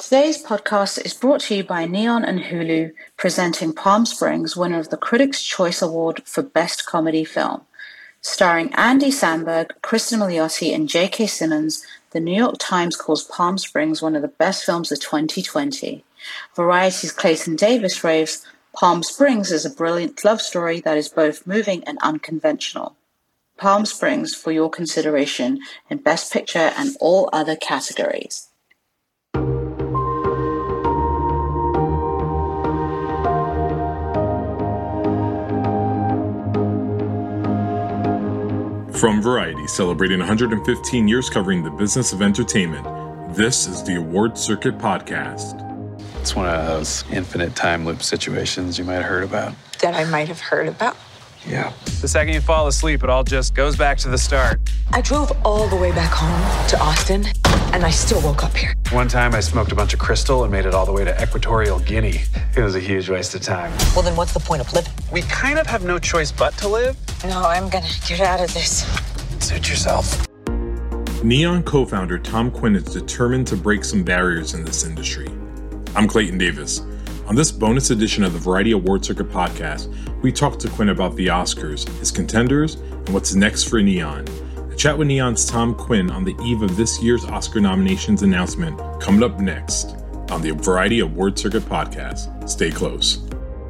Today's podcast is brought to you by Neon and Hulu, presenting Palm Springs, winner of the Critics' Choice Award for Best Comedy Film. Starring Andy Samberg, Kristen Milioti, and J.K. Simmons, the New York Times calls Palm Springs one of the best films of 2020. Variety's Clayton Davis raves, Palm Springs is a brilliant love story that is both moving and unconventional. Palm Springs for your consideration in Best Picture and all other categories. From Variety, celebrating 115 years covering the business of entertainment, this is the Award Circuit Podcast. It's one of those infinite time loop situations you might have heard about. That I might have heard about? Yeah. The second you fall asleep, it all just goes back to the start. I drove all the way back home to Austin, and I still woke up here. One time I smoked a bunch of crystal and made it all the way to Equatorial Guinea. It was a huge waste of time. Well, then what's the point of living? We kind of have no choice but to live. No, I'm gonna get out of this. Suit yourself. Neon co-founder Tom Quinn is determined to break some barriers in this industry. I'm Clayton Davis. On this bonus edition of the Variety Award Circuit Podcast, we talk to Quinn about the Oscars, his contenders, and what's next for Neon. A chat with Neon's Tom Quinn on the eve of this year's Oscar nominations announcement coming up next on the Variety Award Circuit Podcast. Stay close.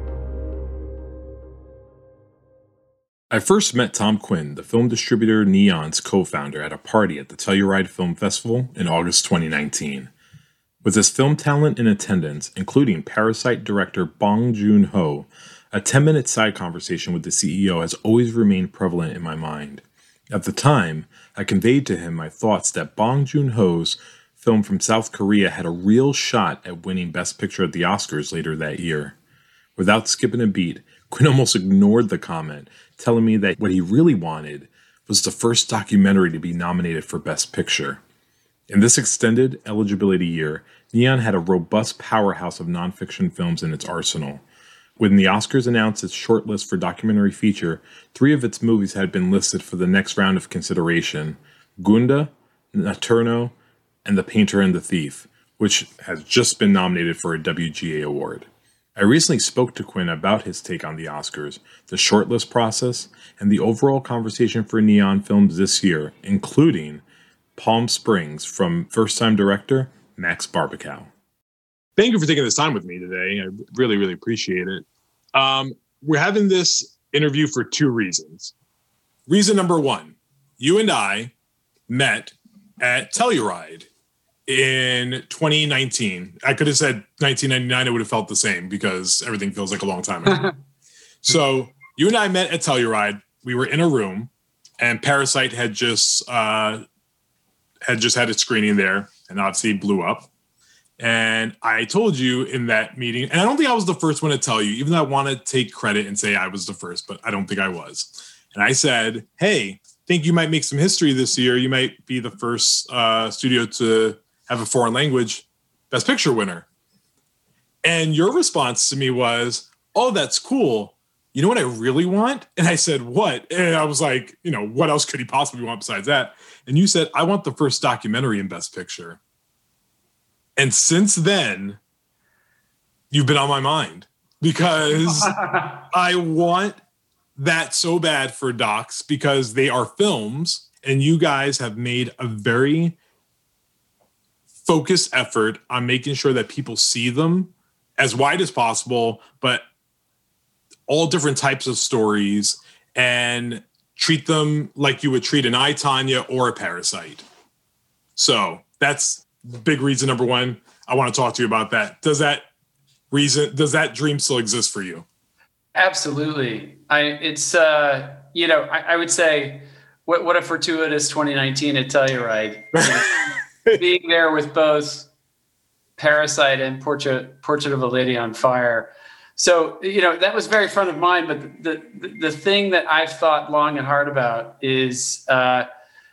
I first met Tom Quinn, the film distributor Neon's co-founder, at a party at the Telluride Film Festival in August 2019. With his film talent in attendance, including Parasite director Bong Joon-ho, a 10-minute side conversation with the CEO has always remained prevalent in my mind. At the time, I conveyed to him my thoughts that Bong Joon-ho's film from South Korea had a real shot at winning Best Picture at the Oscars later that year. Without skipping a beat, Quinn almost ignored the comment, telling me that what he really wanted was the first documentary to be nominated for Best Picture. In this extended eligibility year, Neon had a robust powerhouse of nonfiction films in its arsenal. When the Oscars announced its shortlist for documentary feature, 3 of its movies had been listed for the next round of consideration: Gunda, Nocturno, and The Painter and the Thief, which has just been nominated for a WGA award. I recently spoke to Quinn about his take on the Oscars, the shortlist process, and the overall conversation for Neon films this year, including Palm Springs from first-time director Max Barbakow. Thank you for taking this time with me today. I really, really appreciate it. We're having this interview for 2 reasons. Reason number 1, you and I met at Telluride in 2019. I could have said 1999. It would have felt the same because everything feels like a long time ago. So you and I met at Telluride. We were in a room, and Parasite had just had its screening there, and obviously blew up. And I told you in that meeting, and I don't think I was the first one to tell you, even though I want to take credit and say I was the first, but I don't think I was. And I said, hey, think you might make some history this year. You might be the first studio to have a foreign language Best Picture winner. And your response to me was, oh, that's cool. You know what I really want? And I said, what? And I was like, what else could he possibly want besides that? And you said, I want the first documentary in Best Picture. And since then, you've been on my mind because I want that so bad for docs because they are films, and you guys have made a very focused effort on making sure that people see them as wide as possible, but all different types of stories, and treat them like you would treat an I, Tonya or a Parasite. So that's big reason number 1. I want to talk to you about that. Does that dream still exist for you? Absolutely. I would say what a fortuitous 2019 at Telluride. Being there with both Parasite and Portrait of a Lady on Fire. So, that was very front of mind, but the thing that I've thought long and hard about is, and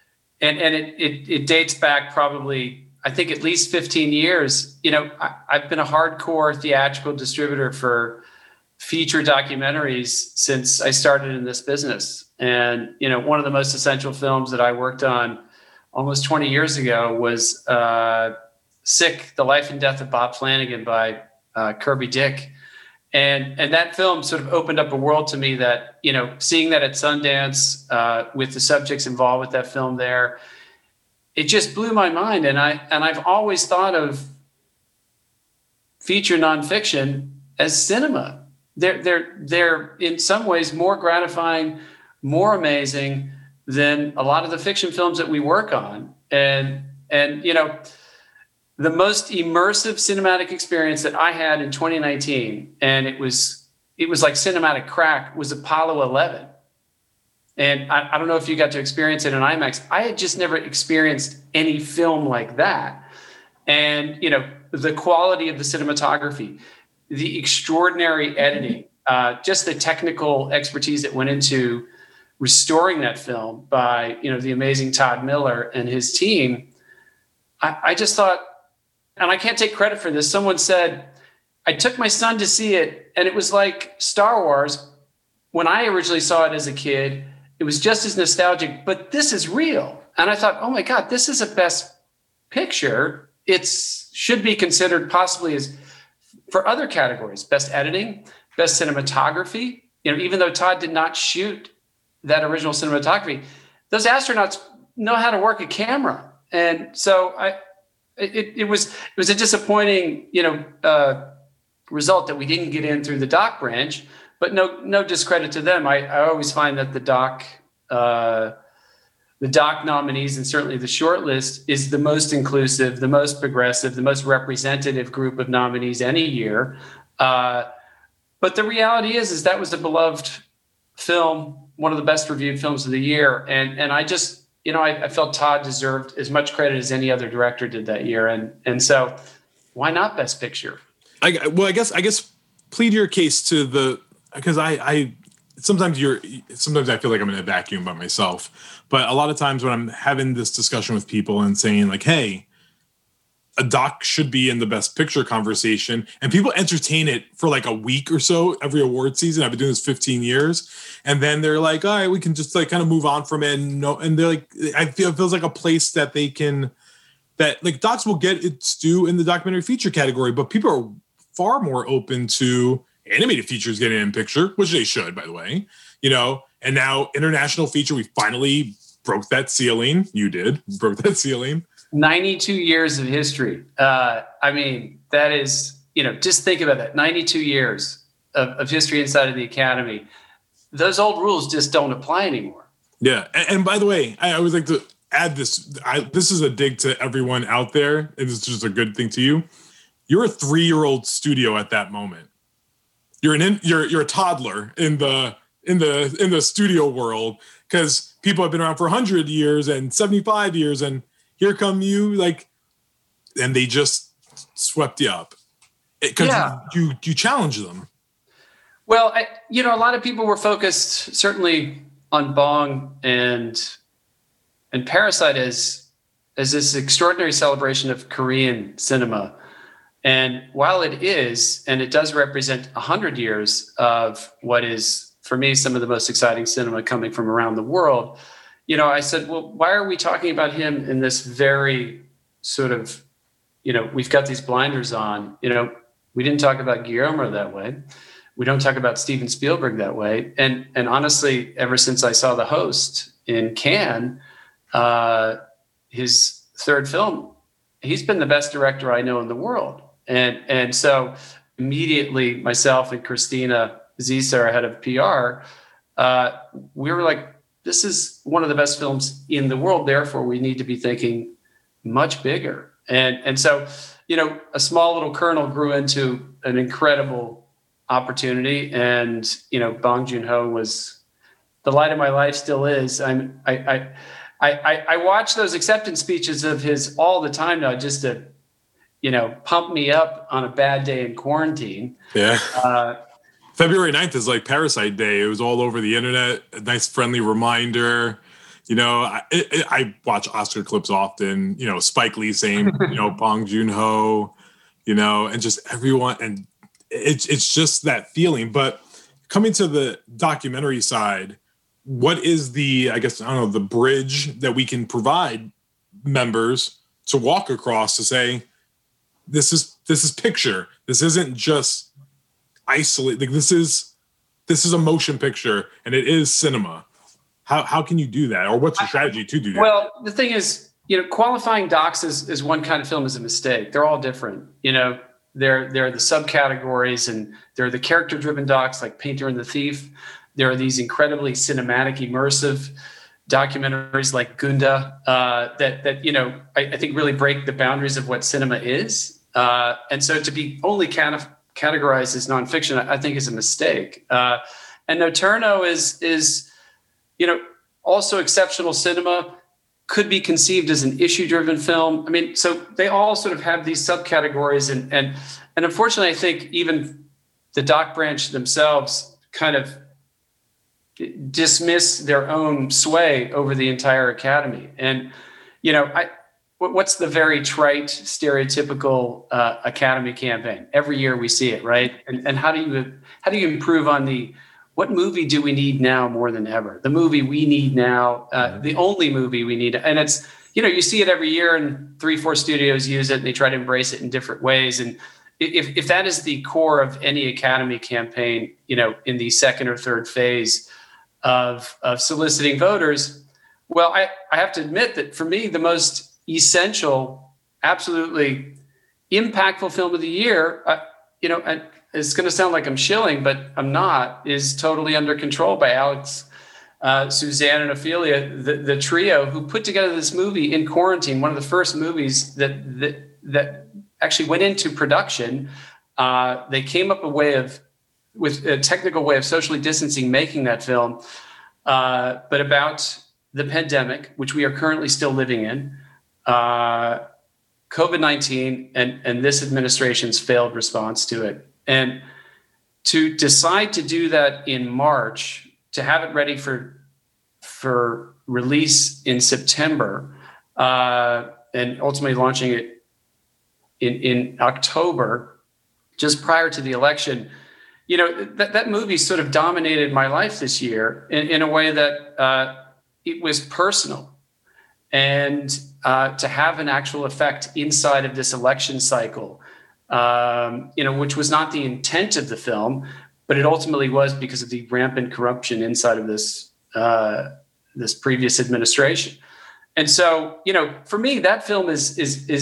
it dates back probably, I think, at least 15 years. I've been a hardcore theatrical distributor for feature documentaries since I started in this business. And, one of the most essential films that I worked on almost 20 years ago was Sick: The Life and Death of Bob Flanagan by Kirby Dick. And that film sort of opened up a world to me that, seeing that at Sundance with the subjects involved with that film there, it just blew my mind. And I've always thought of feature nonfiction as cinema. They're in some ways more gratifying, more amazing than a lot of the fiction films that we work on. And the most immersive cinematic experience that I had in 2019, and it was like cinematic crack, was Apollo 11. And I don't know if you got to experience it in IMAX. I had just never experienced any film like that. And, the quality of the cinematography, the extraordinary editing, just the technical expertise that went into restoring that film by, the amazing Todd Miller and his team. I just thought, and I can't take credit for this. Someone said, I took my son to see it, and it was like Star Wars. When I originally saw it as a kid, it was just as nostalgic, but this is real. And I thought, oh my God, this is a best picture. It should be considered possibly as for other categories, best editing, best cinematography. Even though Todd did not shoot that original cinematography, those astronauts know how to work a camera. And so it was a disappointing, result that we didn't get in through the doc branch, but no discredit to them. I always find that the doc nominees, and certainly the short list, is the most inclusive, the most progressive, the most representative group of nominees any year. But the reality is that was a beloved film, one of the best reviewed films of the year. And I just, I felt Todd deserved as much credit as any other director did that year. And so why not Best Picture? I guess plead your case because sometimes I feel like I'm in a vacuum by myself, but a lot of times when I'm having this discussion with people and saying like, hey, a doc should be in the Best Picture conversation, and people entertain it for like a week or so every award season. I've been doing this 15 years, and then they're like, all right, we can just like kind of move on from it. And they're like, I feel it feels like a place that like docs will get its due in the documentary feature category, but people are far more open to animated features getting in picture, which they should, by the way, and now international feature, we finally broke that ceiling. You broke that ceiling. 92 years of history. That is, just think about that. 92 years of history inside of the Academy. Those old rules just don't apply anymore. Yeah. And by the way, I always like to add this. This is a dig to everyone out there, and it's just a good thing to you. You're a 3-year-old studio at that moment. You're a toddler in the studio world, because people have been around for 100 years and 75 years, and here come you, and they just swept you up because you challenge them. Well, a lot of people were focused certainly on Bong and Parasite as this extraordinary celebration of Korean cinema. And while it is, and it does represent 100 years of what is, for me, some of the most exciting cinema coming from around the world, I said, well, why are we talking about him in this very sort of, we've got these blinders on, we didn't talk about Guillermo that way. We don't talk about Steven Spielberg that way. And honestly, ever since I saw The Host in Cannes, his third film, he's been the best director I know in the world. And so immediately myself and Christina Zisa, our head of PR, we were like, this is one of the best films in the world. Therefore, we need to be thinking much bigger. And so, a small little kernel grew into an incredible opportunity. And, Bong Joon-ho was the light of my life, still is. I watch those acceptance speeches of his all the time now, just to, pump me up on a bad day in quarantine. Yeah. February 9th is like Parasite Day. It was all over the internet. A nice friendly reminder. I watch Oscar clips often. Spike Lee saying, Bong Joon-ho, and just everyone. And it's just that feeling. But coming to the documentary side, what is the bridge that we can provide members to walk across to say, this is picture. This isn't just isolate. Like this is a motion picture, and it is cinema. How can you do that, or what's your strategy to do that? Well, the thing is, qualifying docs as one kind of film is a mistake. They're all different. There are the subcategories, and there are the character-driven docs like Painter and the Thief. There are these incredibly cinematic, immersive documentaries like Gunda that I think really break the boundaries of what cinema is. And so to be only kind of categorized as nonfiction, I think is a mistake. And Notturno is also exceptional cinema, could be conceived as an issue-driven film. I mean, so they all sort of have these subcategories, and unfortunately, I think even the doc branch themselves kind of dismiss their own sway over the entire Academy. And what's the very trite, stereotypical Academy campaign? Every year we see it, right? And how do you improve on what movie do we need now more than ever? The movie we need now, the only movie we need. And it's, you see it every year, and 3-4 studios use it, and they try to embrace it in different ways. And if that is the core of any Academy campaign, in the second or third phase of soliciting voters, well, I have to admit that for me, the most essential, absolutely impactful film of the year, and it's going to sound like I'm shilling, but I'm not, is Totally Under Control by Alex, Suzanne, and Ophelia, the trio who put together this movie in quarantine, one of the first movies that actually went into production. They came up with a technical way of socially distancing making that film, but about the pandemic, which we are currently still living in, COVID-19, and this administration's failed response to it. And to decide to do that in March, to have it ready for release in September, and ultimately launching it in October, just prior to the election, that movie sort of dominated my life this year in a way that it was personal. And to have an actual effect inside of this election cycle, which was not the intent of the film, but it ultimately was because of the rampant corruption inside of this previous administration. And so, for me, that film is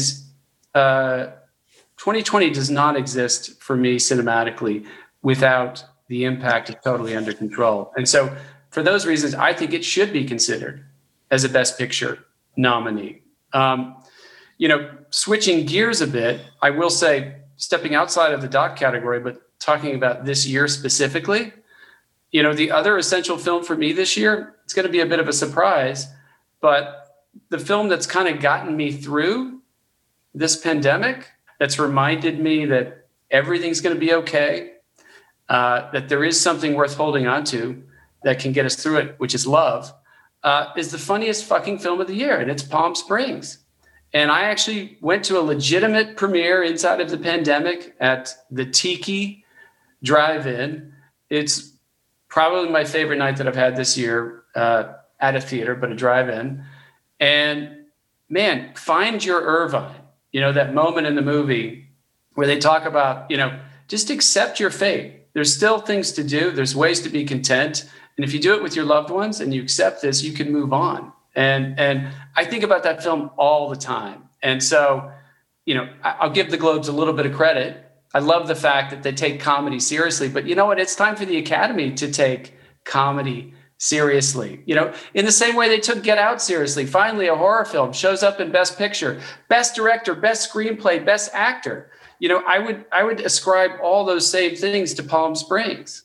2020 does not exist for me cinematically without the impact of Totally Under Control. And so, for those reasons, I think it should be considered as a Best Picture nominee. Switching gears a bit, I will say, stepping outside of the doc category, but talking about this year specifically, the other essential film for me this year, it's going to be a bit of a surprise, but the film that's kind of gotten me through this pandemic, that's reminded me that everything's going to be okay, that there is something worth holding on to that can get us through it, which is love, is the funniest fucking film of the year, and it's Palm Springs. And I actually went to a legitimate premiere inside of the pandemic at the Tiki Drive-In. It's probably my favorite night that I've had this year at a theater, but a drive-in. And man, find your Irvine. That moment in the movie where they talk about, just accept your fate. There's still things to do. There's ways to be content. And if you do it with your loved ones and you accept this, you can move on. And I think about that film all the time. And so, I'll give the Globes a little bit of credit. I love the fact that they take comedy seriously, but you know what? It's time for the Academy to take comedy seriously. In the same way they took Get Out seriously. Finally, a horror film shows up in Best Picture, Best Director, Best Screenplay, Best Actor. I would ascribe all those same things to Palm Springs.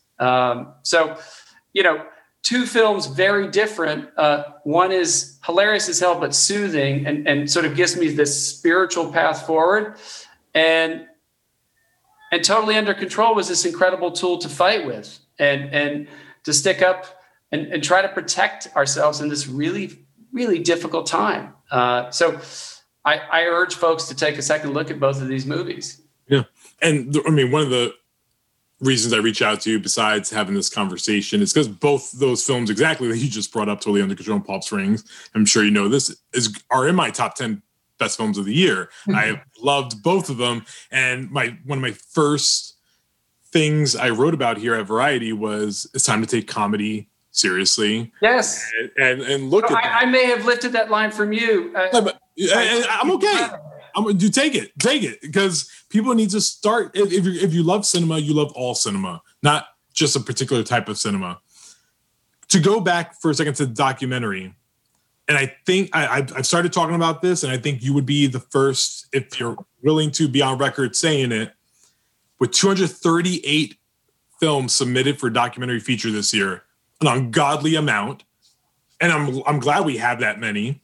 Two films, very different. One is hilarious as hell, but soothing and sort of gives me this spiritual path forward. And Totally Under Control was this incredible tool to fight with and to stick up and try to protect ourselves in this really, really difficult time. So I urge folks to take a second look at both of these movies. Yeah. And one of the reasons I reach out to you, besides having this conversation, is because both those films, exactly that you just brought up, Totally Under Control and Palm Springs, I'm sure you know this, are in my top 10 best films of the year. I loved both of them. And one of my first things I wrote about here at Variety was it's time to take comedy seriously. Yes. And look at that. I may have lifted that line from you. I'm okay. Take it, because people need to start. If you love cinema, you love all cinema, not just a particular type of cinema. To go back for a second to the documentary, and I think I've started talking about this, and I think you would be the first, if you're willing to be on record saying it, with 238 films submitted for documentary feature this year, an ungodly amount, and I'm glad we have that many.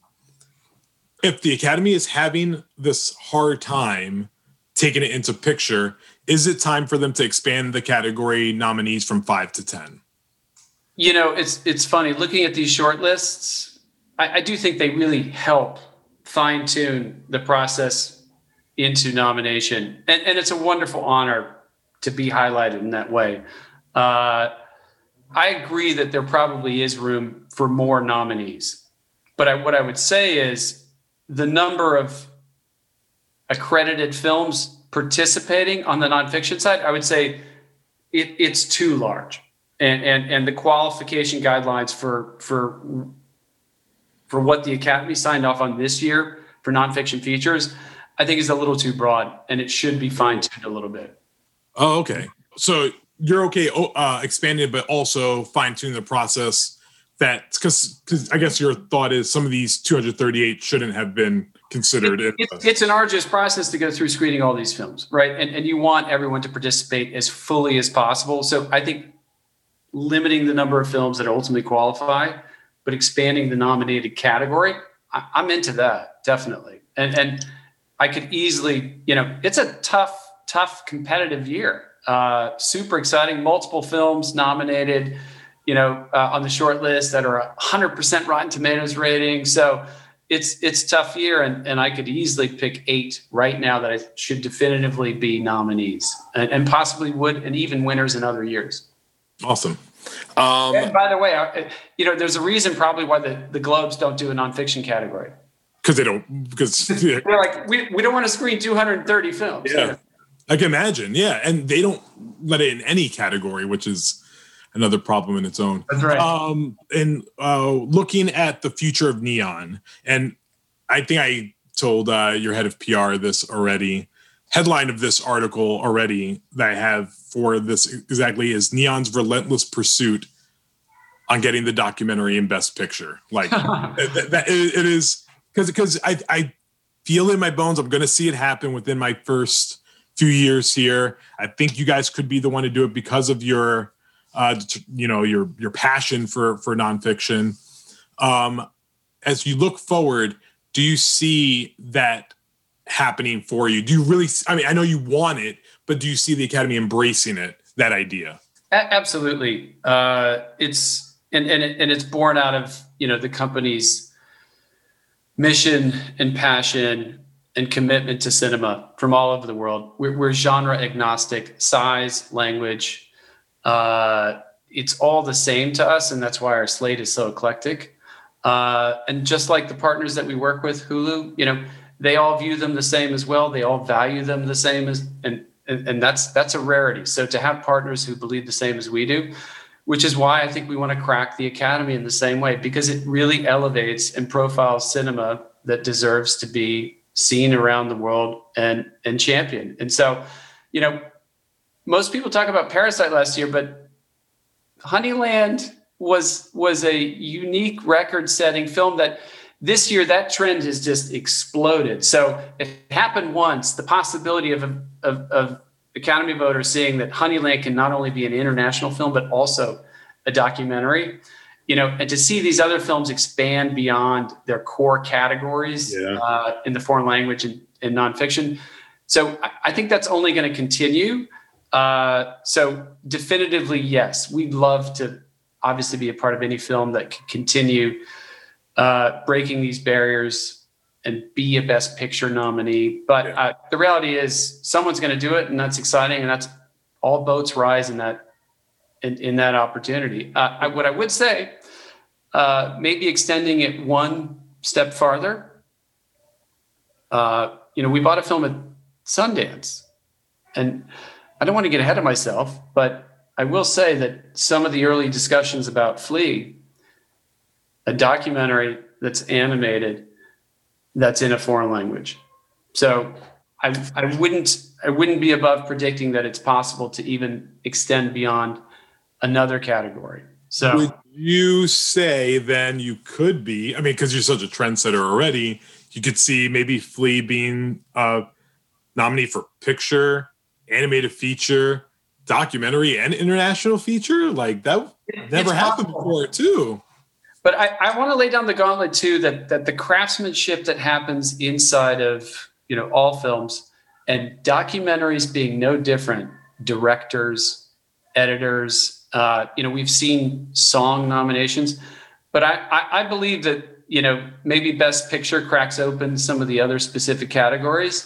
If the Academy is having this hard time taking it into picture, is it time for them to expand the category nominees from 5 to 10? You know, it's funny looking at these short lists. I do think they really help fine tune the process into nomination, and it's a wonderful honor to be highlighted in that way. I agree that there probably is room for more nominees, but what I would say is the number of accredited films participating on the nonfiction side, I would say it's too large. And the qualification guidelines for what the Academy signed off on this year for nonfiction features, I think is a little too broad, and it should be fine-tuned a little bit. Oh, okay. So you're okay expanding, but also fine-tuning the process. Because I guess your thought is some of these 238 shouldn't have been considered. It's an arduous process to go through screening all these films, right? And you want everyone to participate as fully as possible. So I think limiting the number of films that ultimately qualify, but expanding the nominated category, I'm into that, definitely. And I could easily, it's a tough competitive year. Super exciting, multiple films nominated, on the short list that are 100% Rotten Tomatoes rating. So it's a tough year, and I could easily pick 8 right now that I should definitively be nominees and possibly would, and even winners in other years. Awesome. And by the way, there's a reason probably why the Globes don't do a nonfiction category. Because they're like, we don't want to screen 230 films. Yeah, I can imagine. Yeah, and they don't let it in any category, which is another problem in its own. That's right. And looking at the future of Neon, and I think I told your head of PR this already. Headline of this article already that I have for this exactly is Neon's relentless pursuit on getting the documentary in Best Picture. Like that it is because I feel in my bones I'm going to see it happen within my first few years here. I think you guys could be the one to do it because of your your passion for nonfiction. As you look forward, do you see that happening for you? Do you really, I know you want it, but do you see the Academy embracing that idea? Absolutely. It's born out of, the company's mission and passion and commitment to cinema from all over the world. We're genre agnostic, size, language. It's all the same to us. And that's why our slate is so eclectic. And just like the partners that we work with, Hulu, they all view them the same as well. They all value them the same as, and that's a rarity. So to have partners who believe the same as we do, which is why I think we want to crack the Academy in the same way, because it really elevates and profiles cinema that deserves to be seen around the world and championed. And so, most people talk about Parasite last year, but Honeyland was a unique record-setting film that this year, that trend has just exploded. So it happened once. The possibility of Academy voters seeing that Honeyland can not only be an international film, but also a documentary, and to see these other films expand beyond their core categories in the foreign language and nonfiction. So I think that's only going to continue. So definitively, yes, we'd love to obviously be a part of any film that can continue breaking these barriers and be a Best Picture nominee. But the reality is someone's going to do it, and that's exciting, and that's all boats rise in that opportunity. What I would say, maybe extending it one step farther. We bought a film at Sundance, and I don't want to get ahead of myself, but I will say that some of the early discussions about Flea, a documentary that's animated, that's in a foreign language. So I wouldn't be above predicting that it's possible to even extend beyond another category. So would you say then you could be, because you're such a trendsetter already, you could see maybe Flea being nominated for picture, animated feature, documentary, and international feature? Like that never happened before too. But I want to lay down the gauntlet too, that the craftsmanship that happens inside of all films, and documentaries being no different, directors, editors, we've seen song nominations, but I believe that, maybe Best Picture cracks open some of the other specific categories.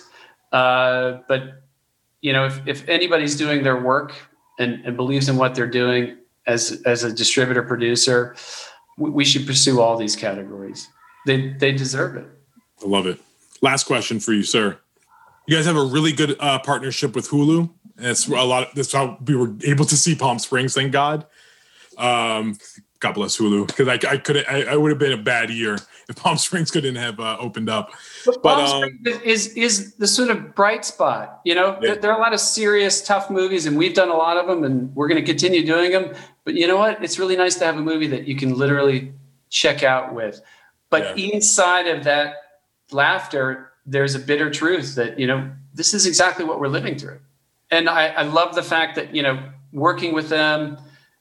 But if anybody's doing their work and believes in what they're doing as a distributor producer, we should pursue all these categories. They deserve it. I love it. Last question for you, sir. You guys have a really good partnership with Hulu. That's how we were able to see Palm Springs. Thank God. God bless Hulu, because I would have been a bad year if Palm Springs couldn't have opened up. But Palm Springs is the sort of bright spot. There are a lot of serious, tough movies, and we've done a lot of them, and we're going to continue doing them. But you know what? It's really nice to have a movie that you can literally check out with. But inside of that laughter, there's a bitter truth that, this is exactly what we're living through. And I love the fact that, working with them,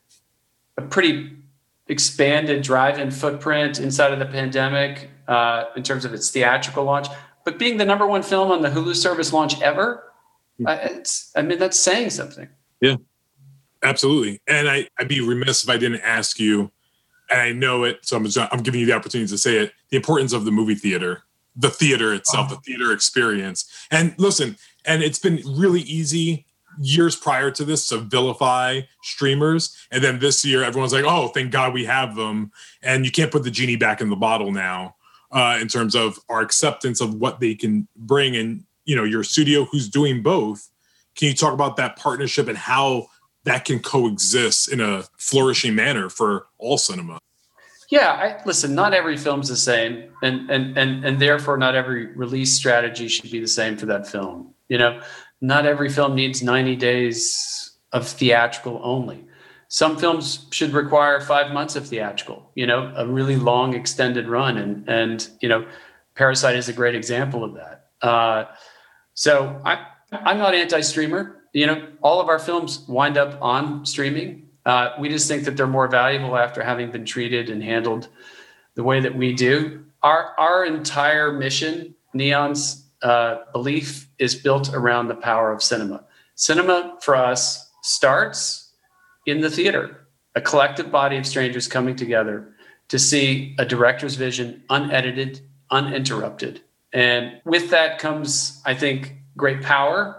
a pretty expanded drive-in footprint inside of the pandemic in terms of its theatrical launch, but being the number one film on the Hulu service launch ever, that's saying something. Yeah, absolutely. And I'd be remiss if I didn't ask you, and I know it, so I'm giving you the opportunity to say it, the importance of the movie theater, the theater itself, the theater experience. And listen, and it's been really easy years prior to this to vilify streamers, and then this year everyone's like, oh, thank God we have them, and you can't put the genie back in the bottle now in terms of our acceptance of what they can bring. And your studio who's doing both, can you talk about that partnership and how that can coexist in a flourishing manner for all cinema? Yeah, listen, not every film's the same, and therefore not every release strategy should be the same for that film. Not every film needs 90 days of theatrical only. Some films should require 5 months of theatrical, a really long extended run. And Parasite is a great example of that. So I'm not anti-streamer. All of our films wind up on streaming. We just think that they're more valuable after having been treated and handled the way that we do. Our entire mission, Neon's belief, is built around the power of cinema. Cinema for us starts in the theater, a collective body of strangers coming together to see a director's vision unedited, uninterrupted. And with that comes, I think, great power,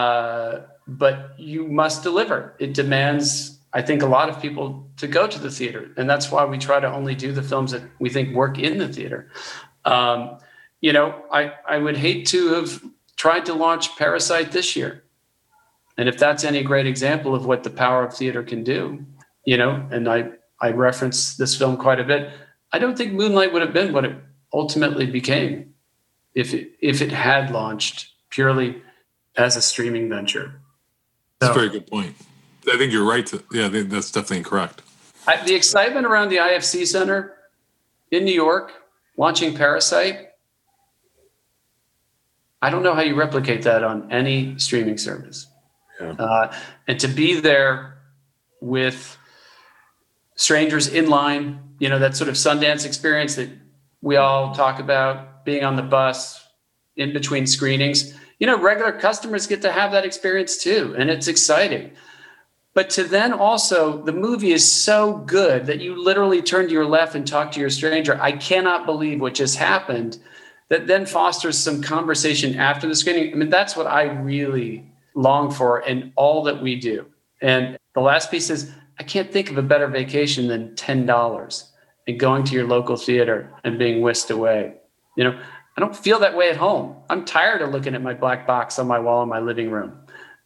but you must deliver. It demands, I think, a lot of people to go to the theater. And that's why we try to only do the films that we think work in the theater. I would hate to have tried to launch Parasite this year. And if that's any great example of what the power of theater can do, and I reference this film quite a bit, I don't think Moonlight would have been what it ultimately became if it had launched purely as a streaming venture. That's a very good point. I think you're right. I think that's definitely correct. The excitement around the IFC Center in New York, launching Parasite, I don't know how you replicate that on any streaming service. Yeah. And to be there with strangers in line, that sort of Sundance experience that we all talk about, being on the bus in between screenings, regular customers get to have that experience too. And it's exciting. But to then also, the movie is so good that you literally turn to your left and talk to your stranger. I cannot believe what just happened. That then fosters some conversation after the screening. That's what I really long for in all that we do. And the last piece is, I can't think of a better vacation than $10 and going to your local theater and being whisked away. I don't feel that way at home. I'm tired of looking at my black box on my wall in my living room.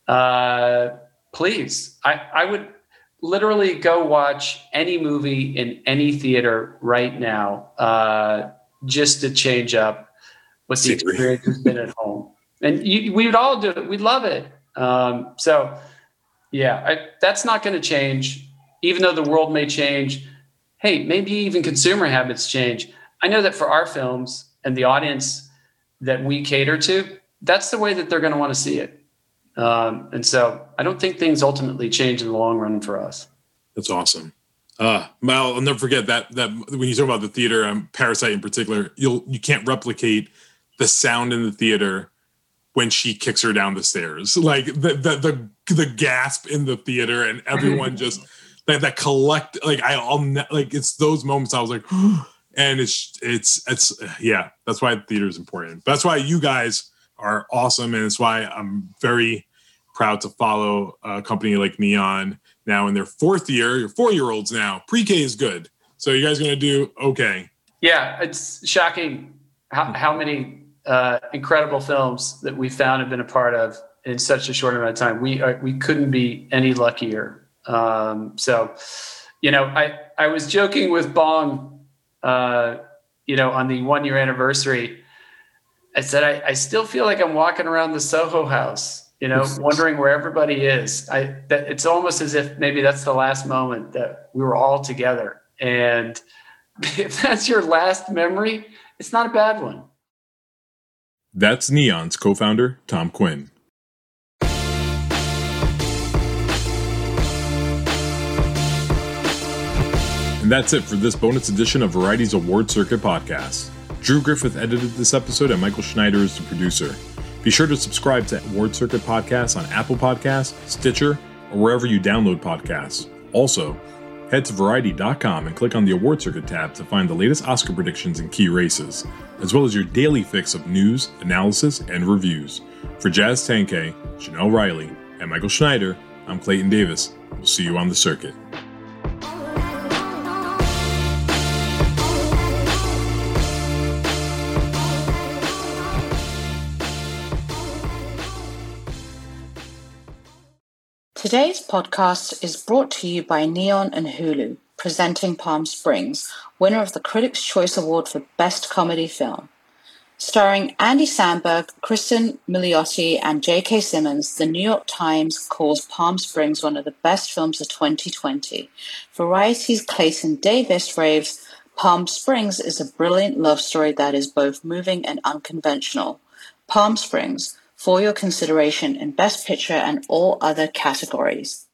Please, I would literally go watch any movie in any theater right now, just to change up what the experience has been at home. And we would all do it. We'd love it. So yeah, that's not going to change, even though the world may change. Hey, maybe even consumer habits change. I know that for our films and the audience that we cater to, that's the way that they're going to want to see it. And so I don't think things ultimately change in the long run for us. That's awesome. Mal, I'll never forget that when you talk about the theater, Parasite in particular, you can't replicate the sound in the theater when she kicks her down the stairs, like the gasp in the theater, and everyone just that collect, like it's those moments I was like, and it's yeah, that's why the theater is important. That's why you guys are awesome, and it's why I'm very proud to follow a company like Neon now in their 4th year. You're 4-year-olds now. Pre-K is good, so you guys gonna do okay. Yeah, it's shocking how many incredible films that we found have been a part of in such a short amount of time. We couldn't be any luckier. So, I was joking with Bong, on the 1-year anniversary. I said, I still feel like I'm walking around the Soho House, wondering where everybody is. It's almost as if maybe that's the last moment that we were all together. And if that's your last memory, it's not a bad one. That's Neon's co-founder, Tom Quinn. And that's it for this bonus edition of Variety's Award Circuit podcast. Drew Griffith edited this episode and Michael Schneider is the producer. Be sure to subscribe to Award Circuit podcasts on Apple Podcasts, Stitcher, or wherever you download podcasts. Also, head to Variety.com and click on the Award Circuit tab to find the latest Oscar predictions and key races, as well as your daily fix of news, analysis, and reviews. For Jazz Tangcay, Janelle Riley, and Michael Schneider, I'm Clayton Davis. We'll see you on the circuit. Today's podcast is brought to you by Neon and Hulu, presenting Palm Springs, winner of the Critics' Choice Award for Best Comedy Film. Starring Andy Samberg, Kristen Milioti, and J.K. Simmons, the New York Times calls Palm Springs one of the best films of 2020. Variety's Clayton Davis raves, Palm Springs is a brilliant love story that is both moving and unconventional. Palm Springs, for your consideration in Best Picture and all other categories.